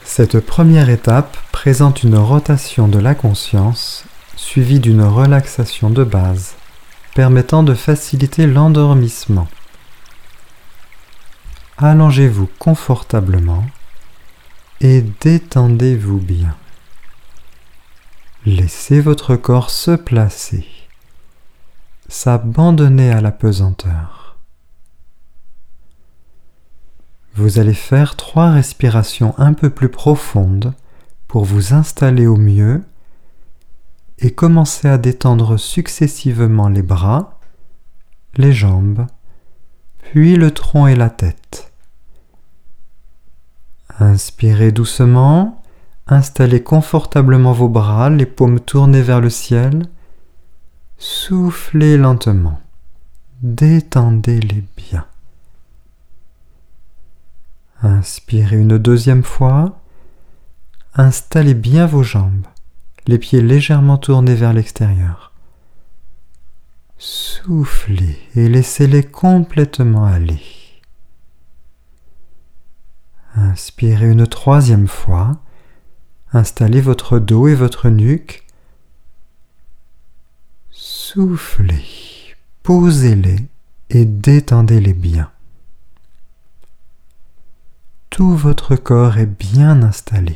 Cette première étape présente une rotation de la conscience suivie d'une relaxation de base, permettant de faciliter l'endormissement. Allongez-vous confortablement et détendez-vous bien. Laissez votre corps se placer, s'abandonner à la pesanteur. Vous allez faire 3 respirations un peu plus profondes pour vous installer au mieux et commencer à détendre successivement les bras, les jambes, puis le tronc et la tête. Inspirez doucement, installez confortablement vos bras, les paumes tournées vers le ciel. Soufflez lentement, détendez-les bien. Inspirez une deuxième fois, installez bien vos jambes, les pieds légèrement tournés vers l'extérieur. Soufflez et laissez-les complètement aller. Inspirez une troisième fois, installez votre dos et votre nuque. Soufflez, posez-les et détendez-les bien. Tout votre corps est bien installé.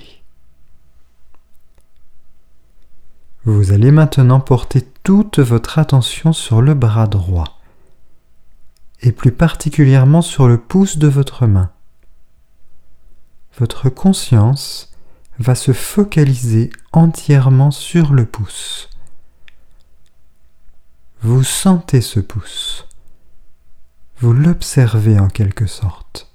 Vous allez maintenant porter toute votre attention sur le bras droit, et plus particulièrement sur le pouce de votre main. Votre conscience va se focaliser entièrement sur le pouce. Vous sentez ce pouce. Vous l'observez en quelque sorte.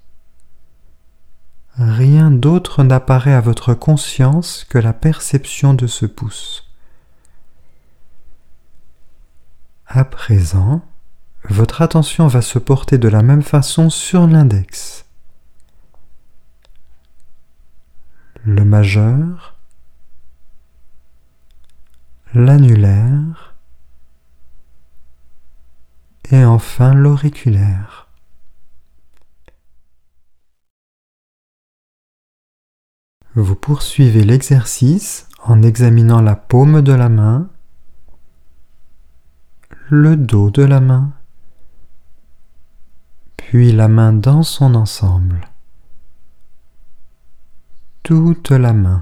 Rien d'autre n'apparaît à votre conscience que la perception de ce pouce. À présent, votre attention va se porter de la même façon sur l'index, le majeur, l'annulaire et enfin l'auriculaire. Vous poursuivez l'exercice en examinant la paume de la main, le dos de la main, puis la main dans son ensemble, toute la main.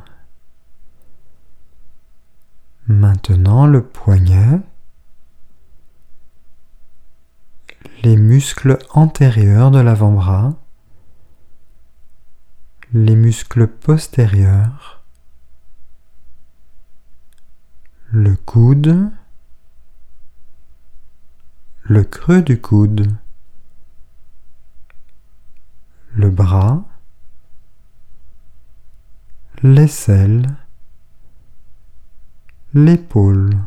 Maintenant le poignet, les muscles antérieurs de l'avant-bras, les muscles postérieurs, le coude, le creux du coude, le bras, l'aisselle, l'épaule.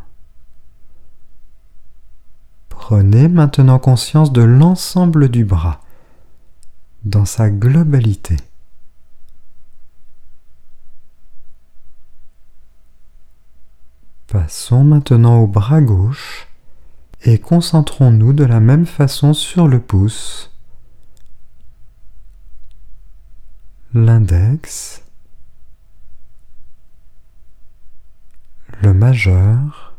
Prenez maintenant conscience de l'ensemble du bras, dans sa globalité. Passons maintenant au bras gauche et concentrons-nous de la même façon sur le pouce, l'index, le majeur,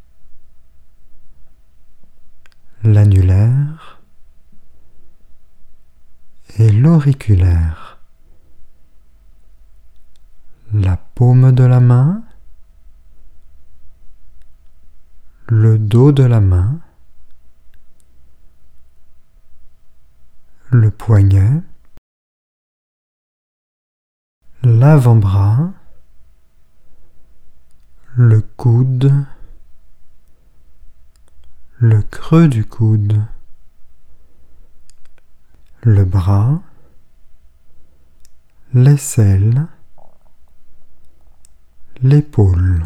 l'annulaire et l'auriculaire, la paume de la main, le dos de la main, le poignet, l'avant-bras, le coude, le creux du coude, le bras, l'aisselle, l'épaule.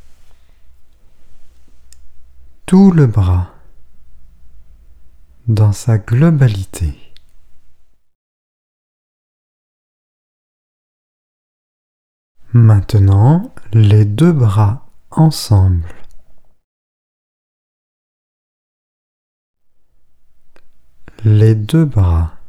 Tout le bras, dans sa globalité. Maintenant, les 2 bras ensemble. Les 2 bras.